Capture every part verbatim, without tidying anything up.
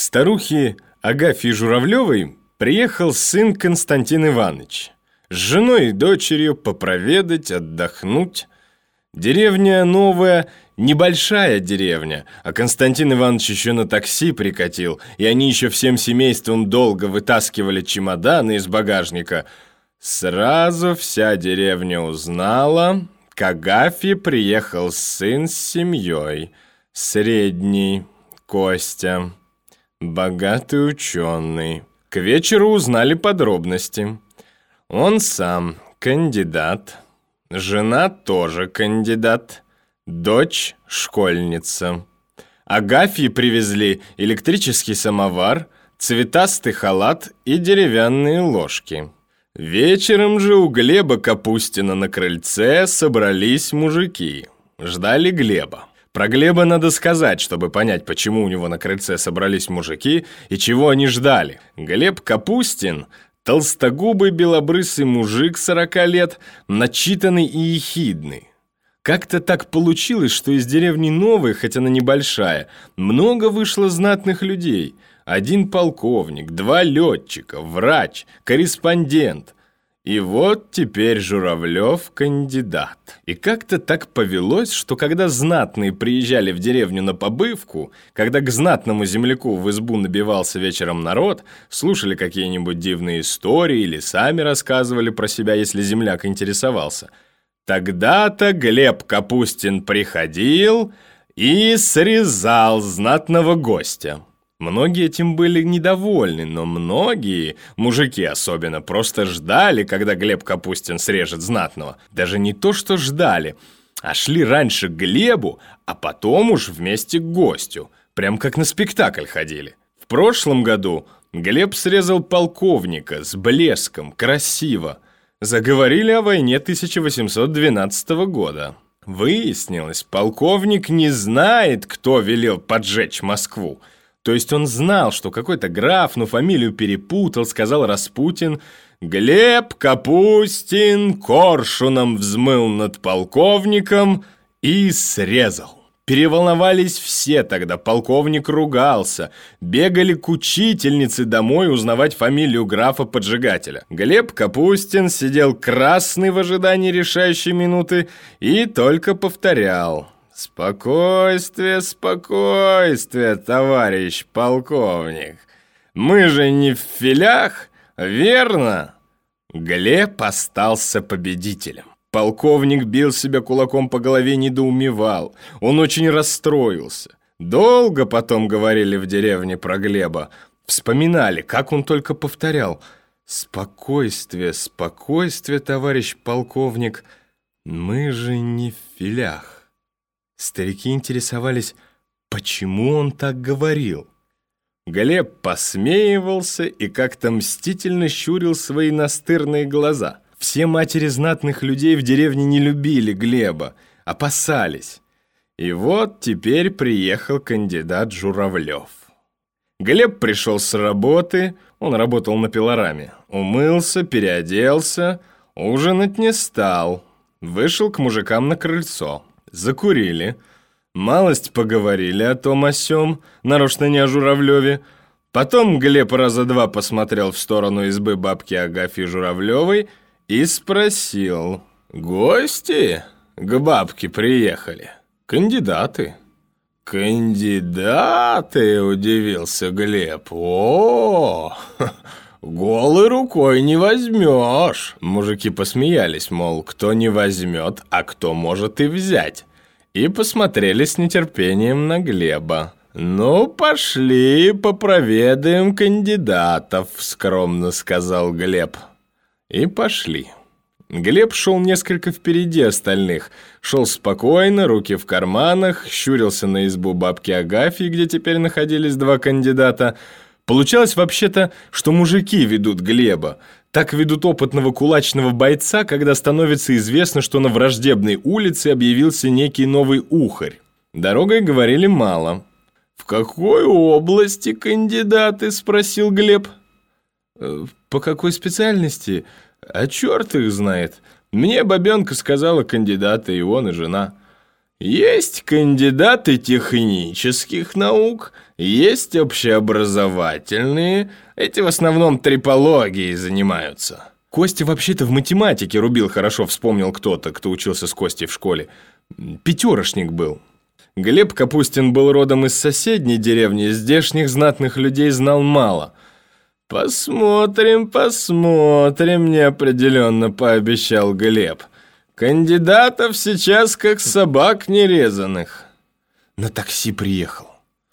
старухе Агафье Журавлевой приехал сын Константин Иванович с женой и дочерью попроведать, отдохнуть. Деревня новая, небольшая деревня, а Константин Иванович еще на такси прикатил, и они еще всем семейством долго вытаскивали чемоданы из багажника. Сразу вся деревня узнала, к Агафье приехал сын с семьей, средний, Костя, богатый ученый. К вечеру узнали подробности. Он сам кандидат, жена тоже кандидат, дочь школьница. Агафье привезли электрический самовар, цветастый халат и деревянные ложки. Вечером же у Глеба Капустина на крыльце собрались мужики. Ждали Глеба. Про Глеба надо сказать, чтобы понять, почему у него на крыльце собрались мужики и чего они ждали. Глеб Капустин – толстогубый белобрысый мужик сорока лет, начитанный и ехидный. Как-то так получилось, что из деревни Новой, хоть она небольшая, много вышло знатных людей. Один полковник, два летчика, врач, корреспондент. И вот теперь Журавлев кандидат. И как-то так повелось, что когда знатные приезжали в деревню на побывку, когда к знатному земляку в избу набивался вечером народ, слушали какие-нибудь дивные истории или сами рассказывали про себя, если земляк интересовался, тогда-то Глеб Капустин приходил и срезал знатного гостя. Многие этим были недовольны, но многие, мужики особенно, просто ждали, когда Глеб Капустин срежет знатного. Даже не то, что ждали, а шли раньше к Глебу, а потом уж вместе к гостю. Прям как на спектакль ходили. В прошлом году Глеб срезал полковника с блеском, красиво. Заговорили о войне тысяча восемьсот двенадцатого года. Выяснилось, полковник не знает, кто велел поджечь Москву. То есть он знал, что какой-то граф, но фамилию перепутал, сказал Распутин. Глеб Капустин коршуном взмыл над полковником и срезал. Переволновались все тогда, полковник ругался. Бегали к учительнице домой узнавать фамилию графа-поджигателя. Глеб Капустин сидел красный в ожидании решающей минуты и только повторял: «Спокойствие, спокойствие, товарищ полковник. Мы же не в филях, верно?» Глеб остался победителем. Полковник бил себя кулаком по голове, недоумевал. Он очень расстроился. Долго потом говорили в деревне про Глеба. Вспоминали, как он только повторял: «Спокойствие, спокойствие, товарищ полковник. Мы же не в филях». Старики интересовались, почему он так говорил. Глеб посмеивался и как-то мстительно щурил свои настырные глаза. Все матери знатных людей в деревне не любили Глеба, опасались. И вот теперь приехал кандидат Журавлев. Глеб пришел с работы, он работал на пилораме, умылся, переоделся, ужинать не стал, вышел к мужикам на крыльцо. Закурили, малость поговорили о том о сём, нарочно не о Журавлеве. Потом Глеб раза два посмотрел в сторону избы бабки Агафьи Журавлевой и спросил: «Гости к бабке приехали? Кандидаты?» «Кандидаты?» – удивился Глеб. «О, голой рукой не возьмешь». Мужики посмеялись, мол, кто не возьмет, а кто может и взять. И посмотрели с нетерпением на Глеба. «Ну, пошли, попроведаем кандидатов», – скромно сказал Глеб. И пошли. Глеб шел несколько впереди остальных. Шел спокойно, руки в карманах, щурился на избу бабки Агафьи, где теперь находились два кандидата. Получалось вообще-то, что мужики ведут Глеба. Так ведут опытного кулачного бойца, когда становится известно, что на враждебной улице объявился некий новый ухарь. Дорогой говорили мало. «В какой области кандидаты?» – спросил Глеб. «По какой специальности? А черт их знает. Мне бабенка сказала кандидата, и он, и жена». Есть кандидаты технических наук, есть общеобразовательные. Эти в основном трипологией занимаются. Костя вообще-то в математике рубил хорошо, вспомнил кто-то, кто учился с Костей в школе. Пятерошник был. Глеб Капустин был родом из соседней деревни, здешних знатных людей знал мало. «Посмотрим, посмотрим», — неопределенно пообещал Глеб. «Кандидатов сейчас как собак нерезанных». На такси приехал.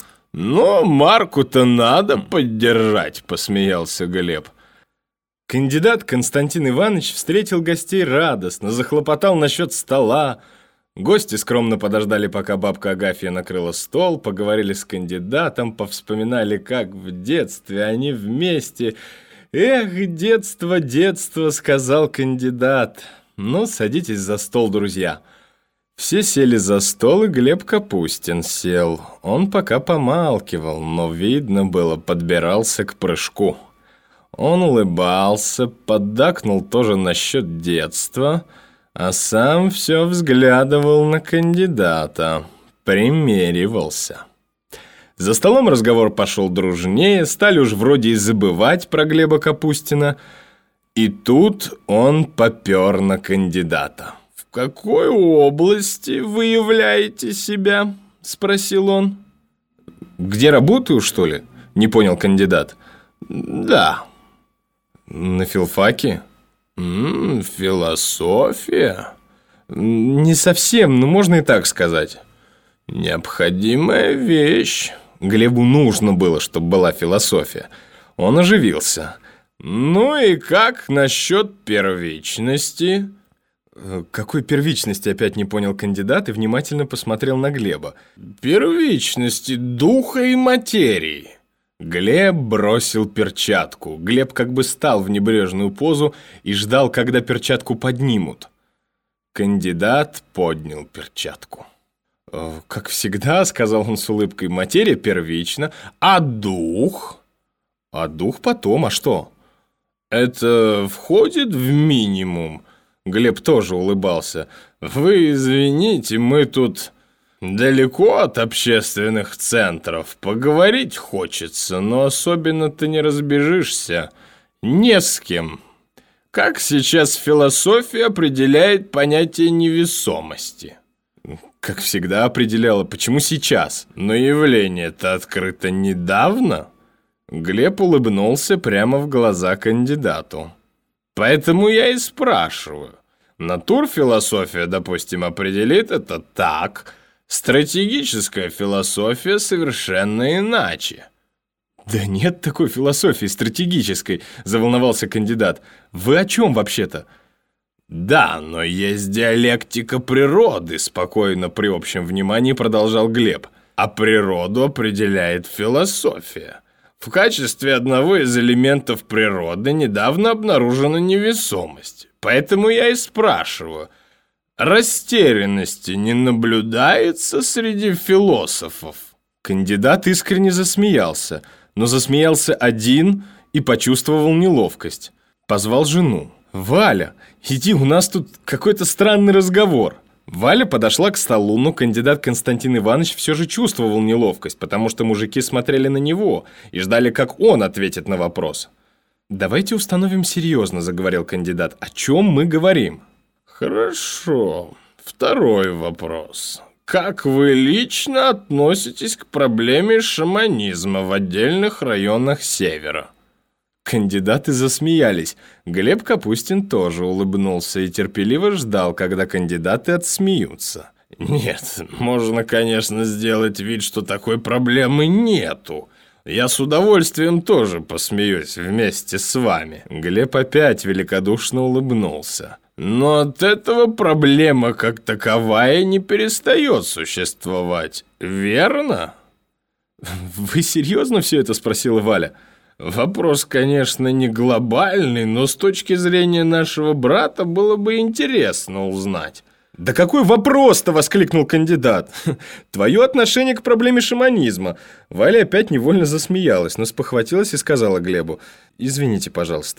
«Но Марку-то надо поддержать», — посмеялся Глеб. Кандидат Константин Иванович встретил гостей радостно, захлопотал насчет стола. Гости скромно подождали, пока бабка Агафья накрыла стол, поговорили с кандидатом, повспоминали, как в детстве они вместе. «Эх, детство, детство», — сказал кандидат. «Ну, садитесь за стол, друзья». Все сели за стол, и Глеб Капустин сел. Он пока помалкивал, но видно было, подбирался к прыжку. Он улыбался, поддакнул тоже насчет детства, а сам все взглядывал на кандидата, примеривался. За столом разговор пошел дружнее, стали уж вроде и забывать про Глеба Капустина, и тут он попер на кандидата. «В какой области вы являете себя?» – спросил он. «Где работаю, что ли?» – не понял кандидат. «Да». «На филфаке?» М-м, «Философия?» «Не совсем, но можно и так сказать». «Необходимая вещь». Глебу нужно было, чтобы была философия. Он оживился. «Ну и как насчет первичности?» «Какой первичности?» — опять не понял кандидат и внимательно посмотрел на Глеба. «Первичности духа и материи». Глеб бросил перчатку. Глеб как бы стал в небрежную позу и ждал, когда перчатку поднимут. Кандидат поднял перчатку. «Как всегда», — сказал он с улыбкой, — «материя первична, а дух?» «А дух потом, а что?» «Это входит в минимум?» Глеб тоже улыбался. «Вы извините, мы тут далеко от общественных центров. Поговорить хочется, но особенно-то не разбежишься. Не с кем. Как сейчас философия определяет понятие невесомости?» «Как всегда определяла. Почему сейчас?» «Но явление-то открыто недавно». Глеб улыбнулся прямо в глаза кандидату. «Поэтому я и спрашиваю. Натурфилософия, допустим, определит это так. Стратегическая философия совершенно иначе». «Да нет такой философии стратегической», — заволновался кандидат. «Вы о чем вообще-то?» «Да, но есть диалектика природы», — спокойно при общем внимании продолжал Глеб. «А природу определяет философия. В качестве одного из элементов природы недавно обнаружена невесомость. Поэтому я и спрашиваю, растерянности не наблюдается среди философов?» Кандидат искренне засмеялся, но засмеялся один и почувствовал неловкость. Позвал жену. «Валя, иди, у нас тут какой-то странный разговор». Валя подошла к столу, но кандидат Константин Иванович все же чувствовал неловкость, потому что мужики смотрели на него и ждали, как он ответит на вопрос. «Давайте установим серьезно», — заговорил кандидат. «О чем мы говорим?» «Хорошо. Второй вопрос. Как вы лично относитесь к проблеме шаманизма в отдельных районах Севера?» Кандидаты засмеялись. Глеб Капустин тоже улыбнулся и терпеливо ждал, когда кандидаты отсмеются. «Нет, можно, конечно, сделать вид, что такой проблемы нету. Я с удовольствием тоже посмеюсь вместе с вами». Глеб опять великодушно улыбнулся. «Но от этого проблема как таковая не перестает существовать, верно?» «Вы серьезно все это?» — спросила Валя. «Вопрос, конечно, не глобальный, но с точки зрения нашего брата было бы интересно узнать». «Да какой вопрос-то?» — воскликнул кандидат. «Твое отношение к проблеме шаманизма». Валя опять невольно засмеялась, но спохватилась и сказала Глебу: «Извините, пожалуйста».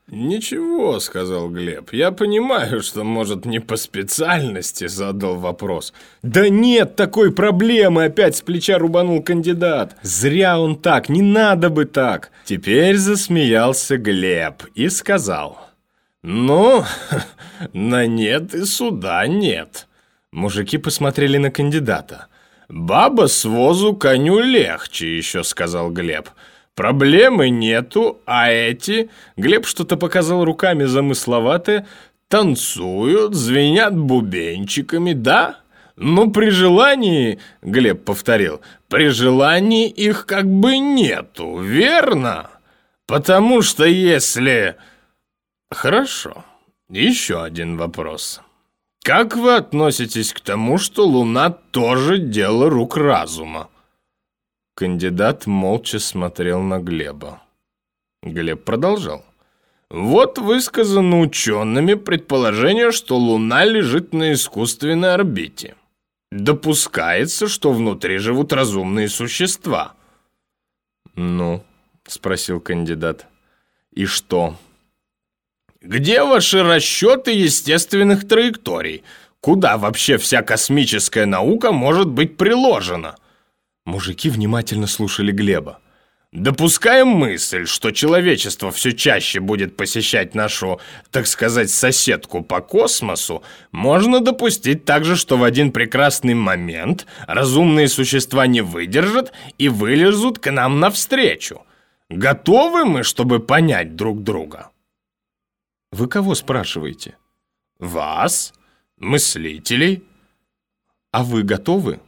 «Ничего», — сказал Глеб. «Я понимаю, что, может, не по специальности задал вопрос». «Да нет такой проблемы!» — опять с плеча рубанул кандидат. «Зря он так, не надо бы так!» Теперь засмеялся Глеб и сказал: «Ну, на нет и суда нет». Мужики посмотрели на кандидата. «Баба с возу коню легче еще», — сказал Глеб. «Проблемы нету, а эти...» Глеб что-то показал руками замысловатое. «Танцуют, звенят бубенчиками, да? Но при желании...» Глеб повторил. «При желании их как бы нету, верно? Потому что если...» «Хорошо. Еще один вопрос. Как вы относитесь к тому, что Луна тоже дело рук разума?» Кандидат молча смотрел на Глеба. Глеб продолжал. «Вот высказано учеными предположение, что Луна лежит на искусственной орбите. Допускается, что внутри живут разумные существа». «Ну?» — спросил кандидат. «И что?» «Где ваши расчеты естественных траекторий? Куда вообще вся космическая наука может быть приложена?» Мужики внимательно слушали Глеба. «Допускаем мысль, что человечество все чаще будет посещать нашу, так сказать, соседку по космосу, можно допустить также, что в один прекрасный момент разумные существа не выдержат и вылезут к нам навстречу. Готовы мы, чтобы понять друг друга?» «Вы кого спрашиваете?» «Вас, мыслителей». «А вы готовы?»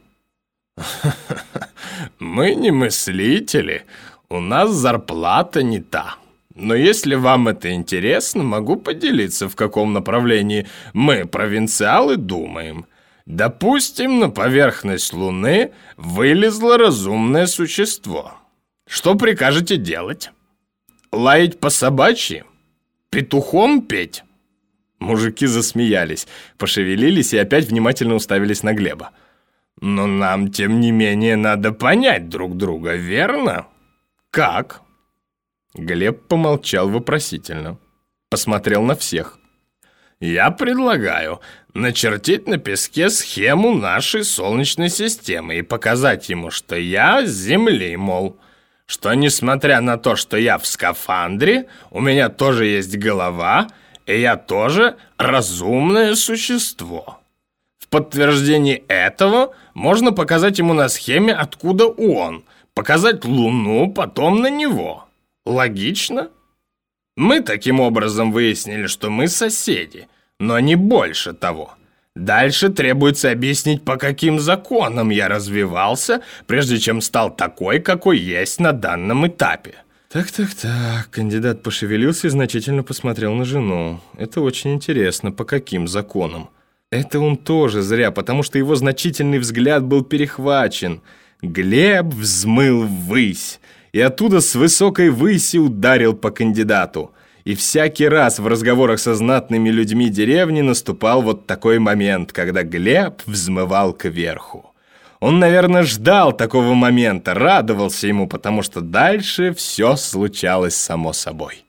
«Мы не мыслители, у нас зарплата не та. Но если вам это интересно, могу поделиться, в каком направлении мы, провинциалы, думаем. Допустим, на поверхность Луны вылезло разумное существо. Что прикажете делать? Лаять по собачьи? Петухом петь?» Мужики засмеялись, пошевелились и опять внимательно уставились на Глеба. «Но нам, тем не менее, надо понять друг друга, верно? Как?» Глеб помолчал вопросительно. Посмотрел на всех. «Я предлагаю начертить на песке схему нашей Солнечной системы и показать ему, что я с Земли, мол, что, несмотря на то, что я в скафандре, у меня тоже есть голова, и я тоже разумное существо. В подтверждение этого можно показать ему на схеме, откуда он, показать Луну, потом на него. Логично? Мы таким образом выяснили, что мы соседи, но не больше того. Дальше требуется объяснить, по каким законам я развивался, прежде чем стал такой, какой есть на данном этапе». «Так-так-так», кандидат пошевелился и значительно посмотрел на жену. «Это очень интересно, по каким законам?» Это он тоже зря, потому что его значительный взгляд был перехвачен. Глеб взмыл ввысь, и оттуда с высокой выси ударил по кандидату. И всякий раз в разговорах со знатными людьми деревни наступал вот такой момент, когда Глеб взмывал кверху. Он, наверное, ждал такого момента, радовался ему, потому что дальше все случалось само собой.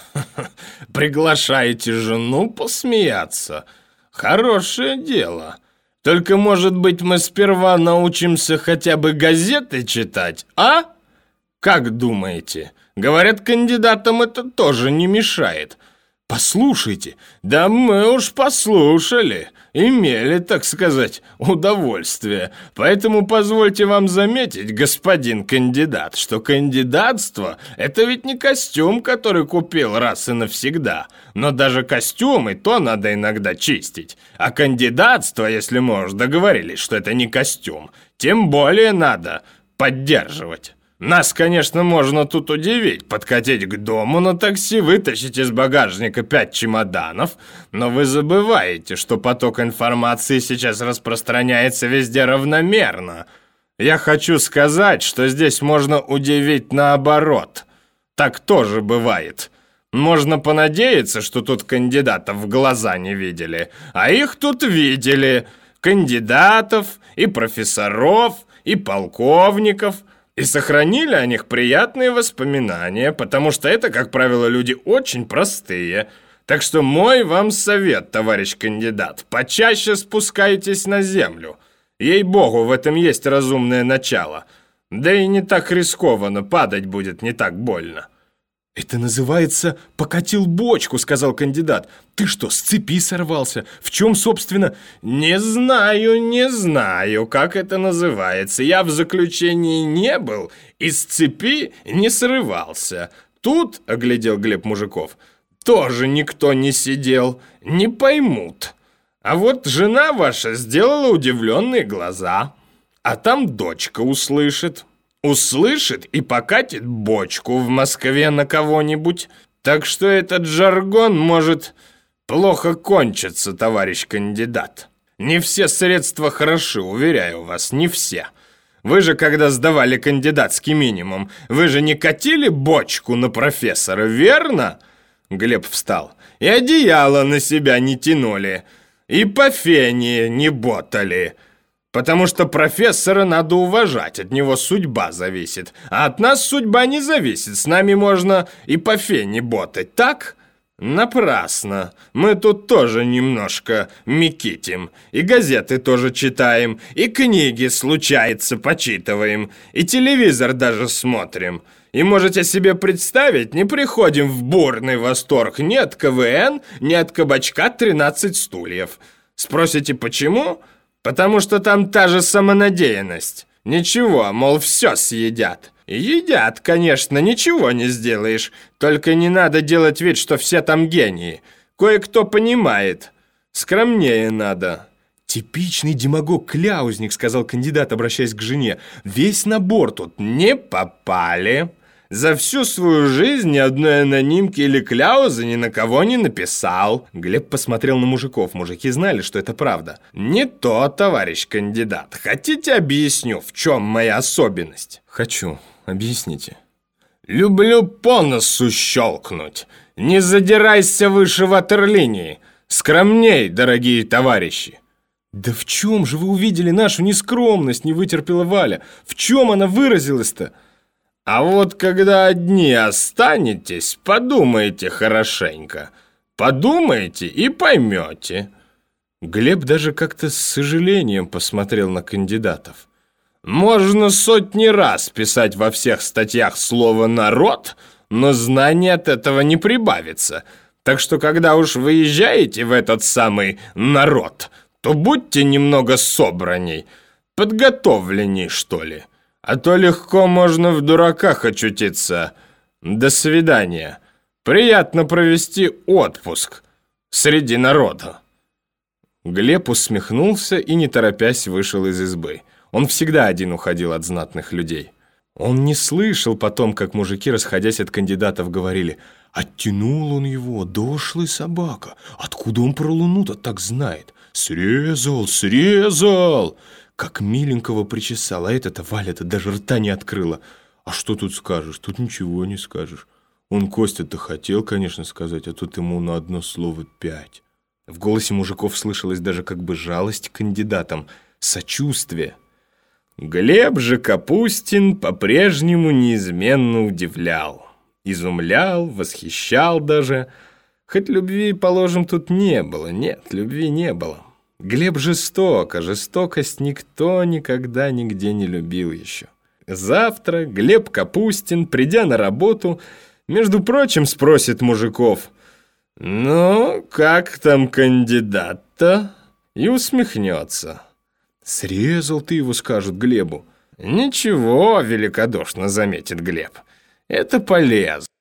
«Приглашаете жену посмеяться? Хорошее дело. Только, может быть, мы сперва научимся хотя бы газеты читать, а? Как думаете? Говорят, кандидатам это тоже не мешает. Послушайте, да мы уж послушали, имели, так сказать, удовольствие. Поэтому позвольте вам заметить, господин кандидат, что кандидатство – это ведь не костюм, который купил раз и навсегда. Но даже костюм и то надо иногда чистить. А кандидатство, если мы уж договорились, что это не костюм, тем более надо поддерживать. Нас, конечно, можно тут удивить, подкатить к дому на такси, вытащить из багажника пять чемоданов, но вы забываете, что поток информации сейчас распространяется везде равномерно. Я хочу сказать, что здесь можно удивить наоборот. Так тоже бывает. Можно понадеяться, что тут кандидатов в глаза не видели, а их тут видели. Кандидатов и профессоров, и полковников. и сохранили о них приятные воспоминания, потому что это, как правило, люди очень простые. Так что мой вам совет, товарищ кандидат, почаще спускайтесь на землю. Ей-богу, в этом есть разумное начало. Да и не так рискованно, падать будет не так больно». «Это называется «покатил бочку», — сказал кандидат. «Ты что, с цепи сорвался? В чем, собственно...» «Не знаю, не знаю, как это называется. Я в заключении не был и с цепи не срывался. Тут, — оглядел Глеб мужиков, — тоже никто не сидел, не поймут. А вот жена ваша сделала удивленные глаза, а там дочка услышит». Услышит и покатит бочку в Москве на кого-нибудь. Так что этот жаргон может плохо кончиться, товарищ кандидат. Не все средства хороши, уверяю вас, не все. Вы же, когда сдавали кандидатский минимум, вы же не катили бочку на профессора, верно?» Глеб встал. «И одеяло на себя не тянули, и по фене не ботали». Потому что профессора надо уважать, от него судьба зависит. А от нас судьба не зависит, с нами можно и по фене ботать, так? Напрасно. Мы тут тоже немножко микитим. И газеты тоже читаем, и книги, случается, почитываем, и телевизор даже смотрим. И можете себе представить, не приходим в бурный восторг ни от ка вэ эн, ни от кабачка тринадцать стульев. Спросите, почему? Потому что там та же самонадеянность. Ничего, мол, все съедят. Едят, конечно, ничего не сделаешь. Только не надо делать вид, что все там гении. Кое-кто понимает. Скромнее надо. «Типичный демагог-кляузник», — сказал кандидат, обращаясь к жене. «Весь набор тут». «Не попали. За всю свою жизнь ни одной анонимки или кляузы ни на кого не написал». Глеб посмотрел на мужиков. Мужики знали, что это правда. «Не то, товарищ кандидат. Хотите, объясню, в чем моя особенность?» «Хочу. Объясните». «Люблю по носу щелкнуть. Не задирайся выше ватерлинии. Скромней, дорогие товарищи». «Да в чем же вы увидели нашу нескромность?» — не вытерпела Валя. «В чем она выразилась-то?» «А вот когда одни останетесь, подумайте хорошенько. Подумайте и поймете». Глеб даже как-то с сожалением посмотрел на кандидатов. «Можно сотни раз писать во всех статьях слово «народ», но знаний от этого не прибавится. Так что, когда уж выезжаете в этот самый народ, то будьте немного собранней, подготовленней, что ли. А то легко можно в дураках очутиться. До свидания. Приятно провести отпуск среди народа». Глеб усмехнулся и, не торопясь, вышел из избы. Он всегда один уходил от знатных людей. Он не слышал потом, как мужики, расходясь от кандидатов, говорили: «Оттянул он его, дошлый собака. Откуда он про Луну-то так знает? Срезал, срезал!» Как миленького причесал, а это-то Валя-то даже рта не открыла. А что тут скажешь? Тут ничего не скажешь. Он Костя-то хотел, конечно, сказать, а тут ему на одно слово пять. В голосе мужиков слышалась даже как бы жалость к кандидатам, сочувствие. Глеб же Капустин по-прежнему неизменно удивлял, изумлял, восхищал даже. Хоть любви, положим, тут не было. Нет, любви не было. Глеб жесток, а жестокость никто никогда нигде не любил еще. Завтра Глеб Капустин, придя на работу, между прочим, спросит мужиков: «Ну, как там кандидат-то?» И усмехнется. «Срезал ты его», — скажут Глебу. «Ничего», — великодушно заметит Глеб. «Это полезно».